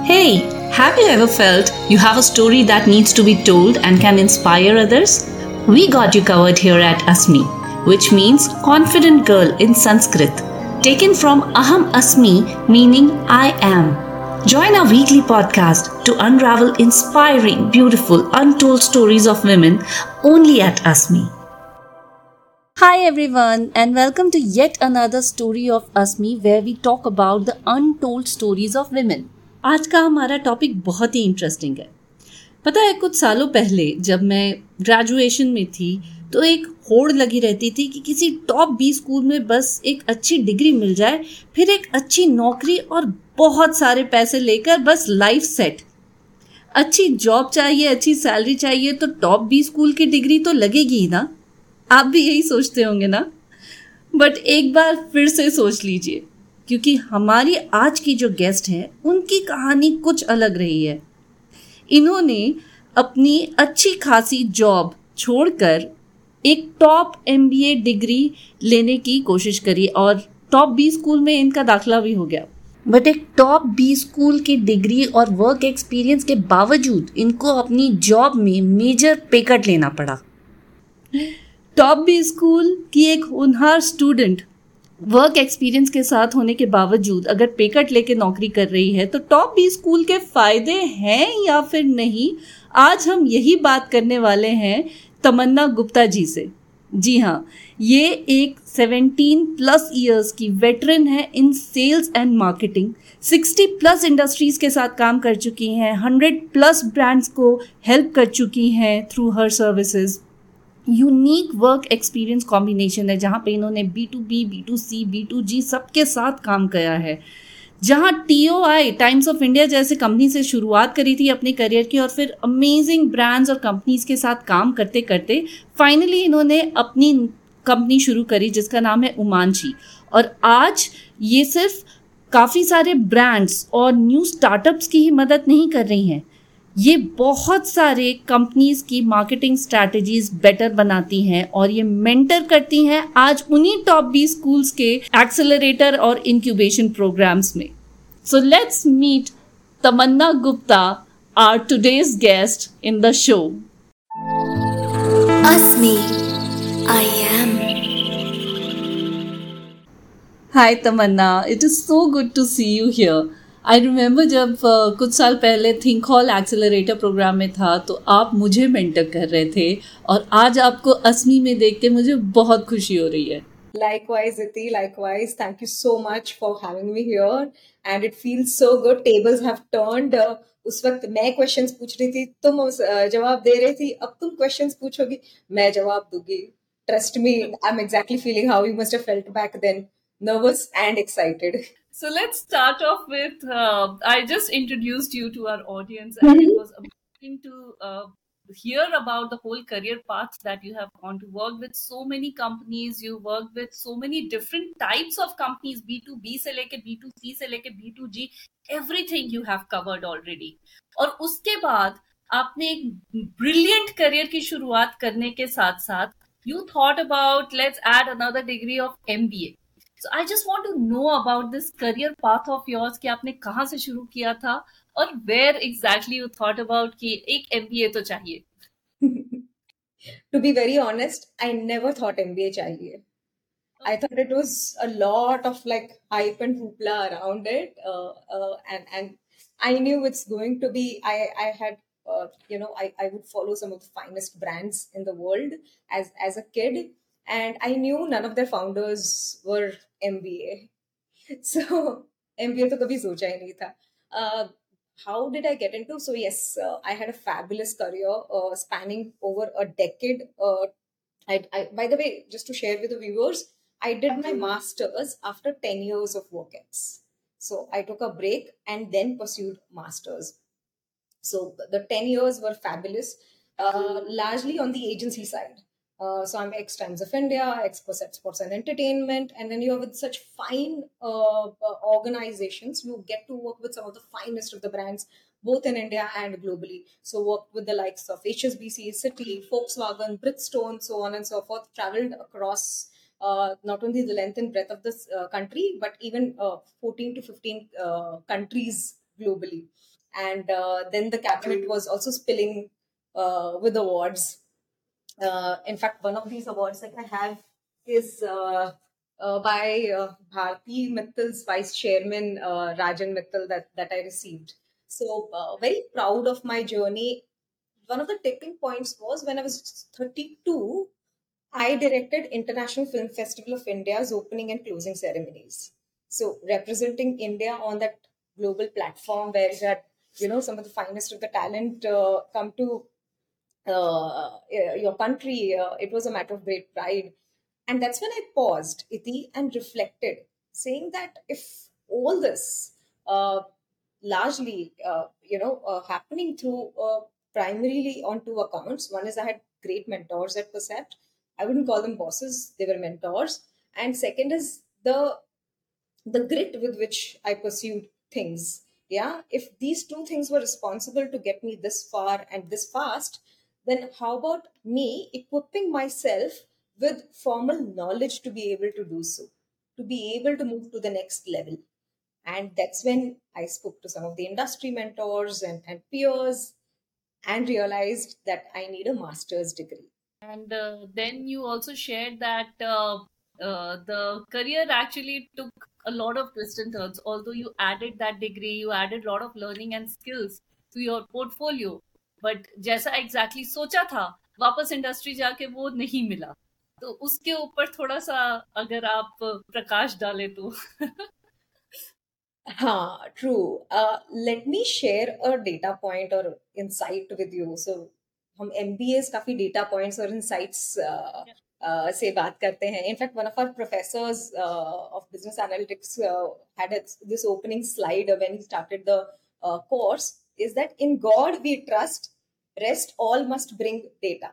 Hey, have you ever felt you have a story that needs to be told and can inspire others? We got you covered here at Asmi, which means confident girl in Sanskrit, taken from Aham Asmi, meaning I am. Join our weekly podcast to unravel inspiring, beautiful, untold stories of women only at Asmi. Hi everyone, and welcome to yet another story of Asmi where we talk about the untold stories of women. आज का हमारा topic बहुत ही interesting है। पता है, कुछ सालों पहले जब मैं ग्रेजुएशन में थी तो एक होड़ लगी रहती थी कि किसी टॉप 20 स्कूल में बस एक अच्छी डिग्री मिल जाए, फिर एक अच्छी नौकरी और बहुत सारे पैसे लेकर बस लाइफ सेट। अच्छी जॉब चाहिए, अच्छी सैलरी चाहिए तो टॉप 20 स्कूल की डिग्री तो लगेगी ही ना। आप भी यही सोचते होंगे ना। बट एक बार फिर से सोच लीजिए, क्योंकि हमारी आज की जो गेस्ट हैं उनकी कहानी कुछ अलग रही है। इन्होंने अपनी अच्छी खासी जॉब छोड़कर एक टॉप एमबीए डिग्री लेने की कोशिश करी और टॉप 20 स्कूल में इनका दाखिला भी हो गया। बट एक टॉप 20 स्कूल की डिग्री और वर्क एक्सपीरियंस के बावजूद इनको अपनी जॉब में मेजर पे कट लेना पड़ा। टॉप 20 स्कूल की एक होनहार स्टूडेंट वर्क एक्सपीरियंस के साथ होने के बावजूद अगर पे कट लेके नौकरी कर रही है तो टॉप 20 स्कूल के फायदे हैं या फिर नहीं, आज हम यही बात करने वाले हैं तमन्ना गुप्ता जी से। जी हाँ, ये एक 17 प्लस ईयर्स की वेटरन है in sales and marketing. 60 plus industries के साथ काम कर चुकी हैं, 100 प्लस ब्रांड्स को हेल्प कर चुकी हैं through her services. Unique work experience combination है जहाँ पे इन्होंने B2B, B2C, B2G सबके साथ काम किया है। जहाँ TOI टाइम्स ऑफ इंडिया जैसे कंपनी से शुरुआत करी थी अपने करियर की और फिर अमेजिंग ब्रांड्स और कंपनीज के साथ काम करते करते फाइनली इन्होंने अपनी कंपनी शुरू करी जिसका नाम है उमांशी। और आज ये सिर्फ काफ़ी सारे ब्रांड्स और न्यू स्टार्टअप्स की ही मदद नहीं कर रही हैं, ये बहुत सारे कंपनीज की मार्केटिंग स्ट्रैटेजीज बेटर बनाती हैं और ये मेंटर करती हैं आज उन्हीं टॉप 20 स्कूल्स के एक्सेलरेटर और इंक्यूबेशन प्रोग्राम्स में। So let's meet Tamanna Gupta, our today's guest in the show. Asmi, I am. Hi Tamanna, it is so good to see you here. I remember जब कुछ साल पहले थिंक हॉल एक्सेलरेटर प्रोग्राम में था तो आप मुझे मेंटर कर रहे थे और आज आपको असमी में देख के मुझे बहुत खुशी हो रही है। Likewise, Iti, likewise. Thank you so much for having me here. And it feels so good. Tables have turned. उस वक्त मैं क्वेश्चंस पूछ रही थी, तुम जवाब दे रही थी, अब तुम क्वेश्चंस पूछोगी, मैं जवाब दूंगी। Trust me, I'm exactly feeling how you must have felt back then. Nervous and excited. So let's start off with, I just introduced you to our audience and it was amazing to hear about the whole career path that you have gone to work with so many companies. You work with so many different types of companies, B2B से लेके B2C से लेके B2G, everything you have covered already. और उसके बाद आपने एक brilliant career की शुरुआत करने के साथ साथ you thought about let's add another degree of MBA. So I just want to know about this career path of yours कि आपने कहाँ से शुरू किया था और where exactly you thought about कि एक MBA तो चाहिए। To be very honest, I never thought MBA चाहिए. I thought it was a lot of like hype and hoopla around it, and I knew it's going to be. I had I would follow some of the finest brands in the world as a kid, and I knew none of their founders were MBA. So MBA तो कभी सोचा ही नहीं था. How did I get into? So yes, I had a fabulous career spanning over a decade. By the way, just to share with the viewers, I did my master's after 10 years of work-ex. So I took a break and then pursued master's. So the 10 years were fabulous, largely on the agency side. So I'm ex Times of India, ex Percept Sports and Entertainment, and then you're with such fine organizations. You get to work with some of the finest of the brands, both in India and globally. So worked with the likes of HSBC, Citi, Volkswagen, Bridgestone, so on and so forth. Traveled across not only the length and breadth of this country, but even 14 to 15 countries globally. And then the cabinet was also spilling with awards. In fact, one of these awards that I have is by Bharti Mittal's vice chairman, Rajan Mittal, that I received. So, very proud of my journey. One of the tipping points was when I was 32, I directed International Film Festival of India's opening and closing ceremonies. So, representing India on that global platform where you had, some of the finest of the talent come to your country, it was a matter of great pride. And that's when I paused, Iti, and reflected, saying that if all this largely, happening through primarily on two accounts. One is I had great mentors at Percept. I wouldn't call them bosses; they were mentors. And second is the grit with which I pursued things. Yeah, if these two things were responsible to get me this far and this fast, then how about me equipping myself with formal knowledge to be able to do so, to be able to move to the next level? And that's when I spoke to some of the industry mentors and peers and realized that I need a master's degree. And then you also shared that the career actually took a lot of twists and turns. Although you added that degree, you added a lot of learning and skills to your portfolio. But जैसा exactly सोचा था, वापस industry जाके वो नहीं मिला. तो उसके ऊपर थोड़ा सा अगर आप प्रकाश डालें तो. True. Let me share a data point or insight with you. So, हम MBAs काफी data points और insights से बात करते हैं. In fact, one of our professors of business analytics had this opening slide when he started the course. Is that in God we trust, rest all must bring data.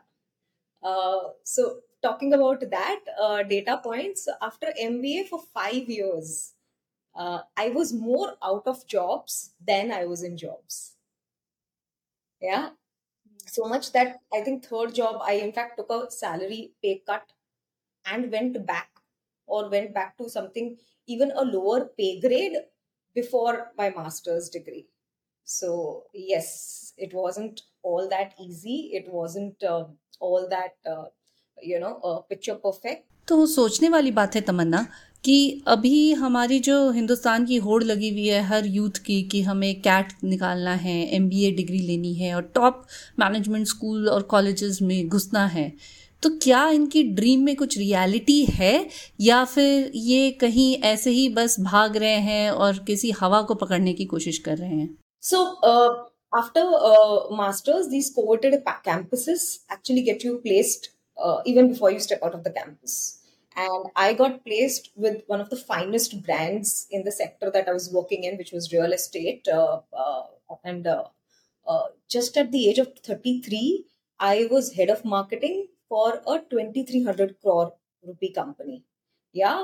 So, talking about that data points, after MBA for 5 years. I was more out of jobs than I was in jobs. Yeah. So much that I think third job, I in fact took a salary pay cut and went back to something even a lower pay grade before my master's degree. So, yes, it wasn't all that easy. It wasn't all that, picture perfect. तो सोचने वाली बात है तमन्ना कि अभी हमारी जो हिंदुस्तान की होड़ लगी हुई है हर यूथ की कि हमें कैट निकालना है, एमबीए डिग्री लेनी है और टॉप मैनेजमेंट स्कूल और कॉलेजेस में घुसना है, तो क्या इनकी ड्रीम में कुछ रियलिटी है या फिर ये कहीं ऐसे ही बस भाग रहे हैं और किसी हवा को पकड़ने की कोशिश कर रहे हैं? So, after masters, these coveted campuses actually get you placed even before you step out of the campus. And I got placed with one of the finest brands in the sector that I was working in, which was real estate. And just at the age of 33, I was head of marketing for a 2,300 crore rupee company. Yeah.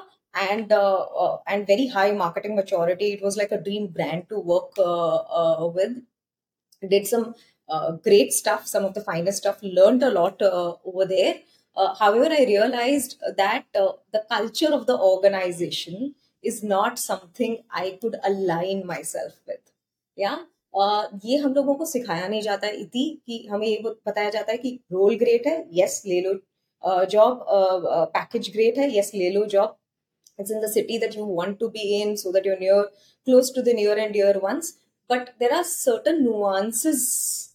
And very high marketing maturity. It was like a dream brand to work with. Did some great stuff, some of the finest stuff, learned a lot over there. However, I realized that the culture of the organization is not something I could align myself with. Yeah. ये हम लोगों को सिखाया नहीं जाता है इति कि हमें ये बताया जाता है कि रोल ग्रेट है, यस ले लो जॉब, पैकेज ग्रेट है, यस ले लो job. It's in the city that you want to be in so that you're close to the near and dear ones. But there are certain nuances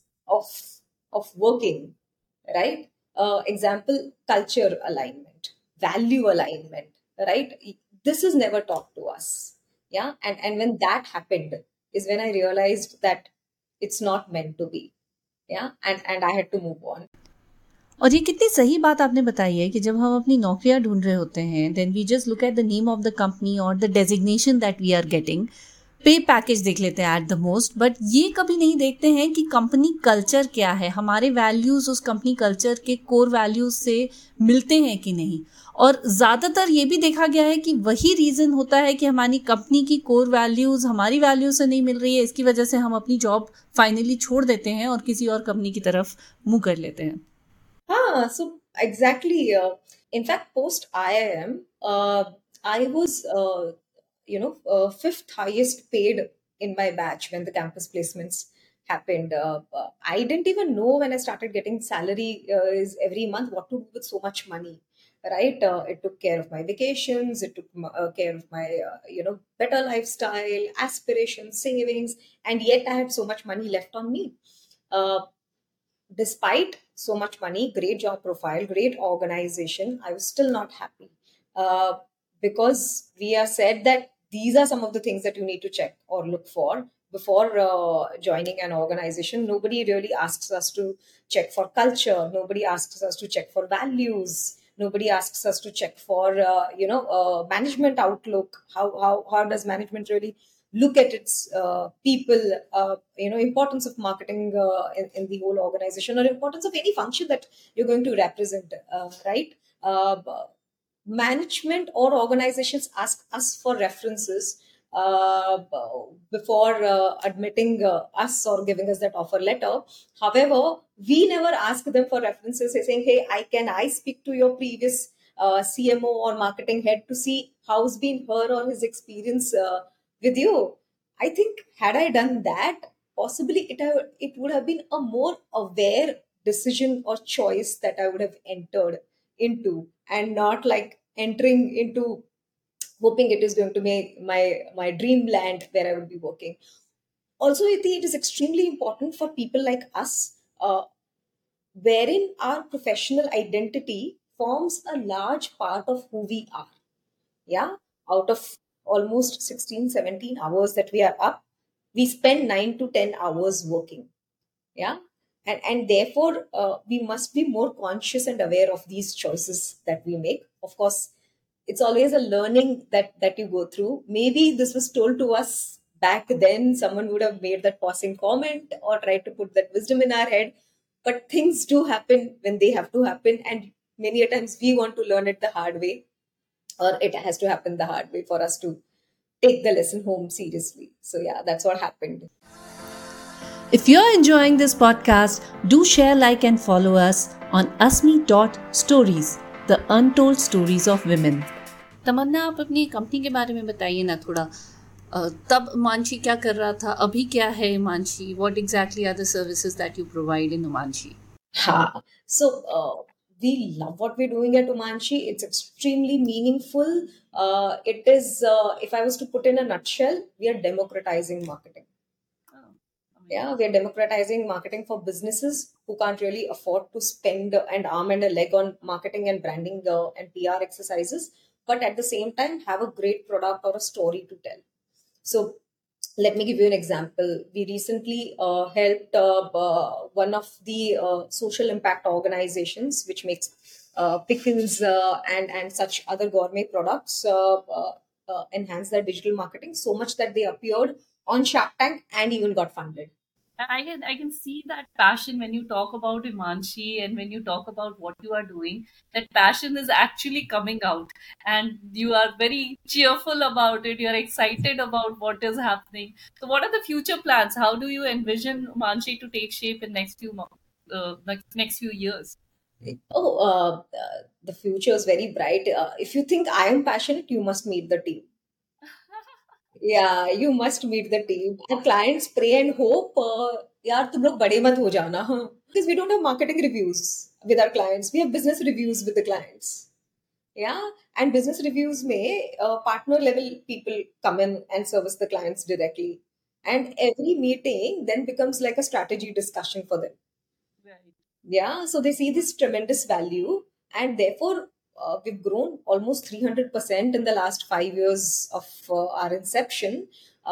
of working, right? Example, culture alignment, value alignment, right? This is never taught to us. Yeah. And when that happened is when I realized that it's not meant to be. Yeah. And I had to move on. और ये कितनी सही बात आपने बताई है कि जब हम अपनी नौकरियां ढूंढ रहे होते हैं then we just look at the name of the company और the designation that we are getting, pay package देख लेते हैं एट द मोस्ट, बट ये कभी नहीं देखते हैं कि कंपनी कल्चर क्या है, हमारे वैल्यूज उस कंपनी कल्चर के कोर वैल्यूज से मिलते हैं कि नहीं. और ज़्यादातर ये भी देखा गया है कि वही रीज़न होता है कि हमारी कंपनी की कोर वैल्यूज हमारी वैल्यूज से नहीं मिल रही है, इसकी वजह से हम अपनी जॉब फाइनली छोड़ देते हैं और किसी और कंपनी की तरफ मुंह कर लेते हैं. So exactly. In fact, post IIM, I was, fifth highest paid in my batch when the campus placements happened. I didn't even know when I started getting salary is every month what to do with so much money, right? It took care of my vacations, it took care of my better lifestyle, aspirations, savings, and yet I had so much money left on me. Uh, Despite so much money, great job profile, great organization, I was still not happy. Uh, because we are said that these are some of the things that you need to check or look for before joining an organization. Nobody really asks us to check for culture. Nobody asks us to check for values. Nobody asks us to check for management outlook. How does management really look at its people, importance of marketing in the whole organization, or importance of any function that you're going to represent, right? Management or organizations ask us for references before admitting us or giving us that offer letter. However, we never ask them for references, saying, "Hey, I speak to your previous CMO or marketing head to see how's been her or his experience with you." I think had I done that, possibly it would have been a more aware decision or choice that I would have entered into, and not like entering into hoping it is going to be my dreamland where I would be working. Also, I think it is extremely important for people like us, wherein our professional identity forms a large part of who we are. Yeah, out of almost 16, 17 hours that we are up, we spend 9 to 10 hours working. Yeah, and therefore we must be more conscious and aware of these choices that we make. Of course, it's always a learning that you go through. Maybe this was told to us back then, someone would have made that passing comment or tried to put that wisdom in our head, but things do happen when they have to happen, and many a times we want to learn it the hard way, or it has to happen the hard way for us to take the lesson home seriously. So yeah, that's what happened. If you're enjoying this podcast, do share, like, and follow us on asmi.stories, the untold stories of women. तमन्ना, आप अपनी company के बारे में बताइए ना थोड़ा. तब मानशी क्या कर रहा था, अभी क्या है Manshi? What exactly are the services that you provide in Umanshi? Ha. So we love what we're doing at Umanshi. It's extremely meaningful. It is, if I was to put in a nutshell, we are democratizing marketing. Yeah, we are democratizing marketing for businesses who can't really afford to spend an arm and a leg on marketing and branding and PR exercises, but at the same time have a great product or a story to tell. So let me give you an example. We recently helped one of the social impact organizations, which makes pickles and such other gourmet products, enhance their digital marketing so much that they appeared on Shark Tank and even got funded. I can see that passion when you talk about Imanshi and when you talk about what you are doing. That passion is actually coming out, and you are very cheerful about it. You're excited about what is happening. So, what are the future plans? How do you envision Imanshi to take shape in next few years? Oh, the future is very bright. If you think I am passionate, you must meet the team. Yeah, you must meet the team. Our clients pray and hope, यार तुम लोग बड़े मत हो जाना. Because we don't have marketing reviews with our clients. We have business reviews with the clients. Yeah, and business reviews may partner level people come in and service the clients directly. And every meeting then becomes like a strategy discussion for them. Right. Yeah, so they see this tremendous value, and therefore we've grown almost 300% in the last 5 years of our inception.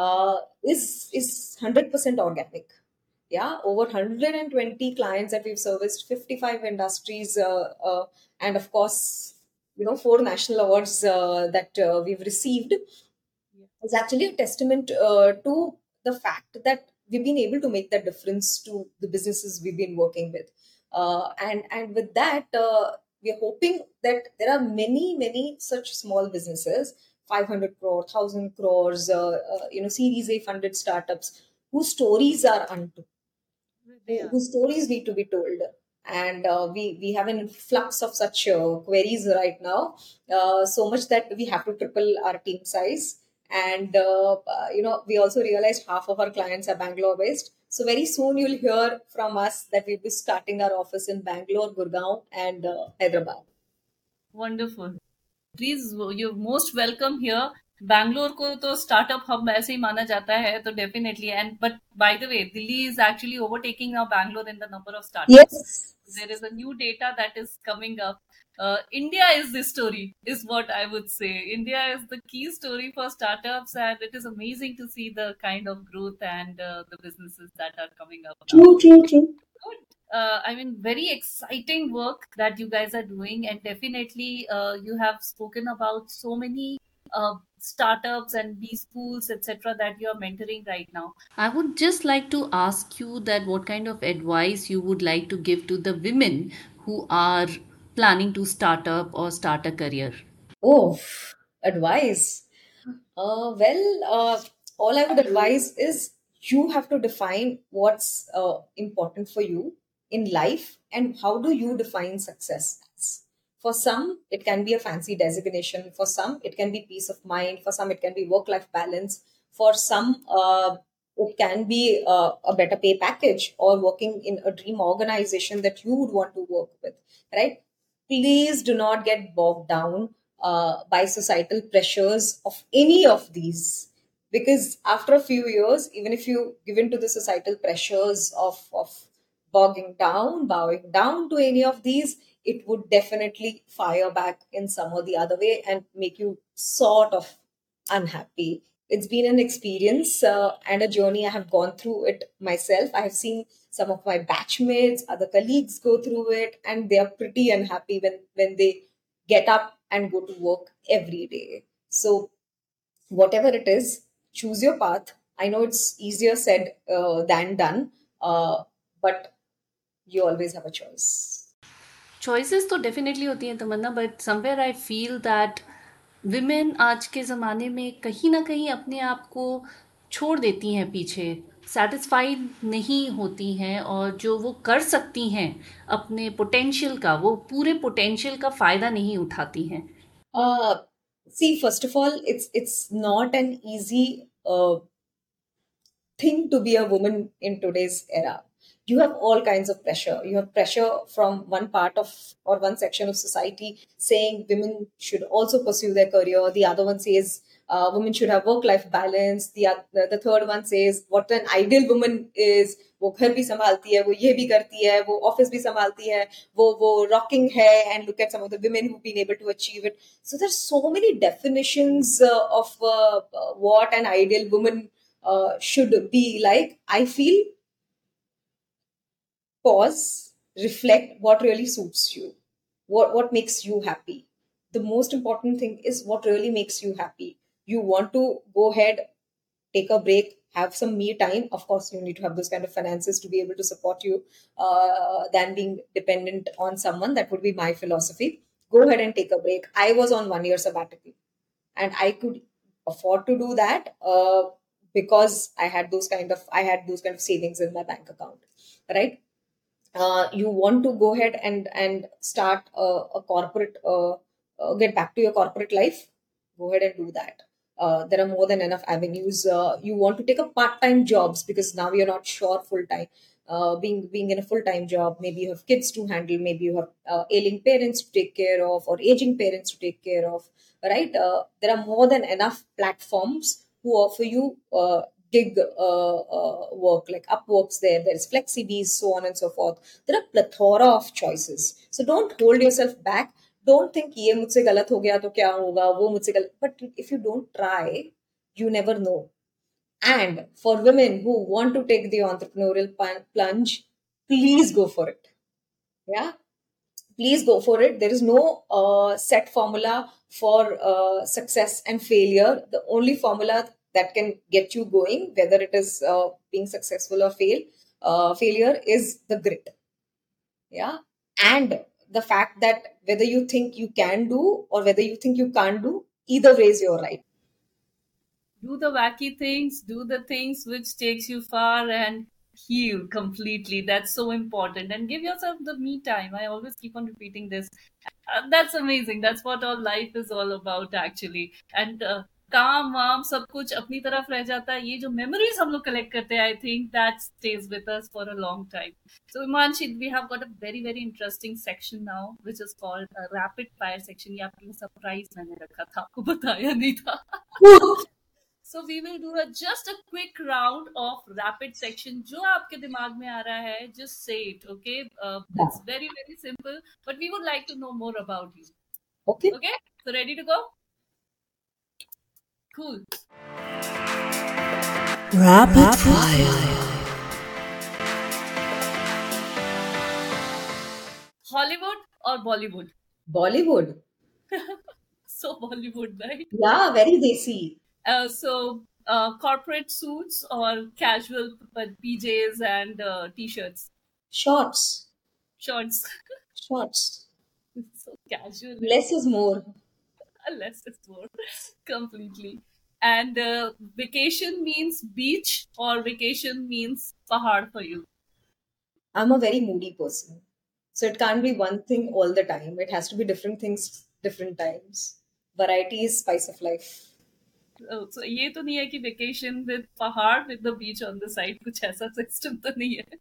Is 100% organic. Yeah, over 120 clients that we've serviced, 55 industries, and of course, 4 national awards that we've received, is actually a testament to the fact that we've been able to make that difference to the businesses we've been working with. And with that, we're hoping that there are many such small businesses, 500 crore, 1,000 crores, Series A funded startups whose stories are untold, whose stories need to be told. And we have an influx of such queries right now, so much that we have to triple our team size. And we also realized half of our clients are Bangalore based. So very soon you'll hear from us that we'll be starting our office in Bangalore, Gurgaon, and Hyderabad. Wonderful. Please you most welcome here. Bangalore को तो startup hub ऐसे ही माना जाता है, तो definitely. And but by the way, Delhi is actually overtaking now Bangalore in the number of startups. Yes. There is a new data that is coming up. India is the story, is what I would say. India is the key story for startups, and it is amazing to see the kind of growth and the businesses that are coming up now. True, true, true. Good. I mean, very exciting work that you guys are doing, and definitely you have spoken about so many startups and B schools, etc., that you are mentoring right now. I would just like to ask you that what kind of advice you would like to give to the women who are planning to start up or start a career. Oh, advice. All I would advise is you have to define what's important for you in life and how do you define success as. For some, it can be a fancy designation. For some, it can be peace of mind. For some, it can be work life balance. For some, it can be a better pay package or working in a dream organization that you would want to work with, right? Please do not get bogged down by societal pressures of any of these, because after a few years, even if you give in to the societal pressures of bowing down to any of these, it would definitely fire back in some or the other way and make you sort of unhappy. It's been an experience and a journey. I have gone through it myself. I have seen some of my batchmates, other colleagues go through it, and they are pretty unhappy when they get up and go to work every day. So, whatever it is, choose your path. I know it's easier said than done, but you always have a choice. Choices तो definitely होती हैं Tamanna, but somewhere I feel that women आज के ज़माने में कहीं ना कहीं अपने आप को छोड़ देती हैं पीछे, सेटिस्फाइड नहीं होती हैं, और जो वो कर सकती हैं अपने पोटेंशियल का, वो पूरे पोटेंशियल का फ़ायदा नहीं उठाती हैं. See, first of all, it's not an easy thing to be a woman in today's era. You have all kinds of pressure. You have pressure from one part of or one section of society saying women should also pursue their career. The other one says women should have work-life balance. The third one says what an ideal woman is. वो घर भी संभालती है, वो ये भी करती है, वो ऑफिस भी संभालती है, वो rocking है, and look at some of the women who've been able to achieve it. So there's so many definitions of what an ideal woman should be like. I feel pause, reflect what really suits you, what makes you happy. The most important thing is what really makes you happy. You want to go ahead, take a break, have some me time. Of course, you need to have those kind of finances to be able to support you than being dependent on someone. That would be my philosophy. Go ahead and take a break. I was on 1 year sabbatical and I could afford to do that because I had those kind of savings in my bank account, right? You want to go ahead and start a corporate, get back to your corporate life, go ahead and do that. There are more than enough avenues. You want to take up part-time jobs because now you're not sure full-time. Being in a full-time job, maybe you have kids to handle, maybe you have ailing parents to take care of or aging parents to take care of, right? There are more than enough platforms who offer you gig work, like Upworks. There's FlexiBees, so on and so forth. There are plethora of choices. So don't hold yourself back. Don't think ये मुझसे गलत हो गया तो क्या होगा, वो मुझसे गलत. But if you don't try, you never know. And for women who want to take the entrepreneurial plunge, please go for it. Yeah, please go for it. There is no set formula for success and failure. The only formula that can get you going, whether it is being successful or failure, is the grit. Yeah, and the fact that whether you think you can do or whether you think you can't do, either ways you're right. Do the wacky things, do the things which takes you far, and heal completely. That's so important. And give yourself the me time. I always keep on repeating this. That's amazing. That's what all life is all about, actually. And काम वाम सब कुछ अपनी तरफ रह जाता है. ये जो मेमोरीज हम लोग कलेक्ट करते हैं, I think that stage with us for a long time. So Imanshi, we have got a very very interesting section now, which is called a rapid fire section. ये आपके लिए सरप्राइज मैंने रखा था, आपको बताया नहीं था. So we will do just a quick round of rapid section. जो आपके दिमाग में आ रहा है, just say it, okay? It's very very simple, but we would like to know more about you. Okay. Okay, so ready to go? Cool. Rapid fire. Hollywood or Bollywood? Bollywood. So Bollywood, right? Yeah, very desi. Corporate suits or casual PJs and t-shirts? Shorts. Shorts. So casual. Less is more. Less is more. Completely. And vacation means beach or vacation means pahad for you? I'm a very moody person. So it can't be one thing all the time. It has to be different things, different times. Variety is spice of life. So ये तो नहीं है कि vacation with पहाड़ with the beach on the side, कुछ ऐसा system तो नहीं है.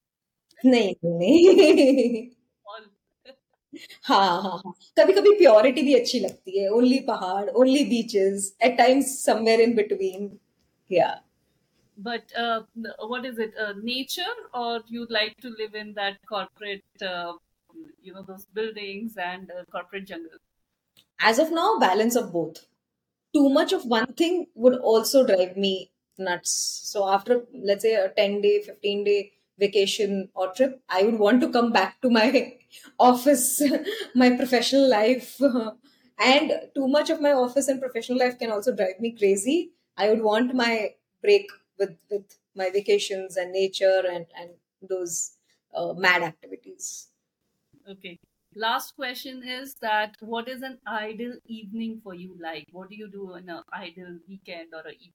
नहीं. हाँ. कभी कभी प्योरिटी भी अच्छी लगती है. Only पहाड़, only beaches. At times somewhere in between. Yeah. But what is it? Nature, or you'd like to live in that corporate, those buildings and corporate jungle? As of now, balance of both. Too much of one thing would also drive me nuts. So after, let's say, a 10-day, 15-day vacation or trip, I would want to come back to my office, my professional life. And too much of my office and professional life can also drive me crazy. I would want my break with my vacations and nature and those mad activities. Okay. Last question is that what is an ideal evening for you like? What do you do on an ideal weekend or an evening?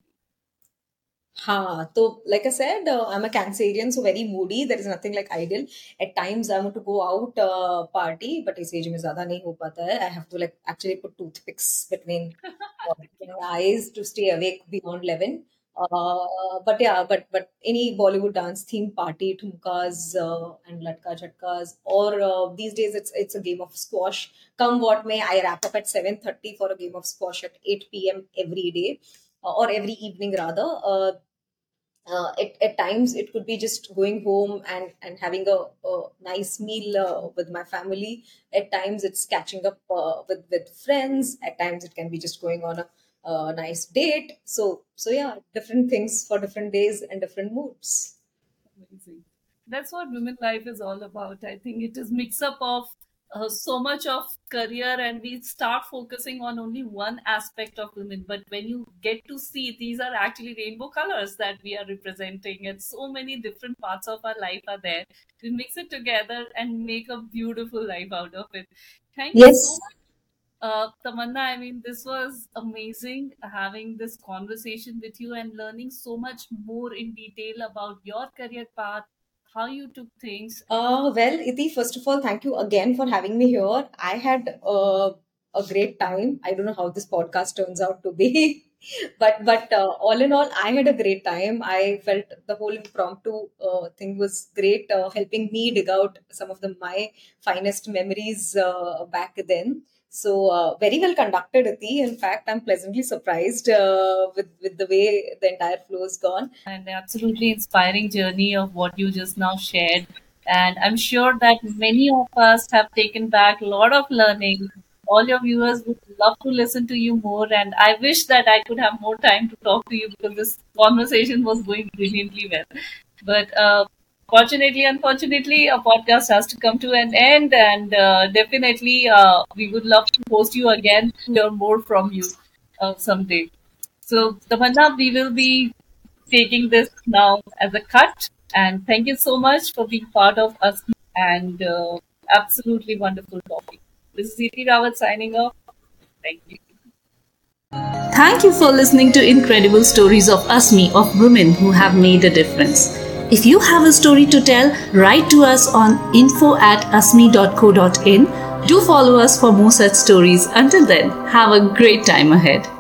So like I said, I'm a Cancerian, so very moody. There is nothing like ideal. At times I want to go out party, but इस age में ज़्यादा नहीं हो पाता है. I have to like actually put toothpicks between my eyes to stay awake beyond 11. But any Bollywood dance theme party, thumkas and latka jhatkas, or these days it's a game of squash. Come what may, I wrap up at 7:30 for a game of squash at 8 p.m. every day, or every evening rather. At times it could be just going home and having a nice meal with my family. At times it's catching up with friends. At times it can be just going on a nice date. So yeah, different things for different days and different moods. Amazing. That's what women life is all about. I think it is mix up of so much of career, and we start focusing on only one aspect of women. But when you get to see these are actually rainbow colors that we are representing, and so many different parts of our life are there. We mix it together and make a beautiful life out of it. Thank you so much. Tamanna, I mean, this was amazing having this conversation with you and learning so much more in detail about your career path, how you took things. Well, Iti, first of all, thank you again for having me here. I had a great time. I don't know how this podcast turns out to be, but all in all, I had a great time. I felt the whole impromptu thing was great, helping me dig out some of my finest memories back then. So very well conducted, Iti. In fact, I'm pleasantly surprised with the way the entire flow has gone. And absolutely inspiring journey of what you just now shared. And I'm sure that many of us have taken back a lot of learning. All your viewers would love to listen to you more. And I wish that I could have more time to talk to you because this conversation was going brilliantly well. But fortunately, unfortunately, a podcast has to come to an end, and definitely we would love to host you again to hear more from you someday. So, Tamanna, we will be taking this now as a cut, and thank you so much for being part of us, and absolutely wonderful topic. This is Iti Rawat signing off. Thank you. Thank you for listening to incredible stories of Asmi, of women who have made a difference. If you have a story to tell, write to us on info@asmi.co.in. Do follow us for more such stories. Until then, have a great time ahead.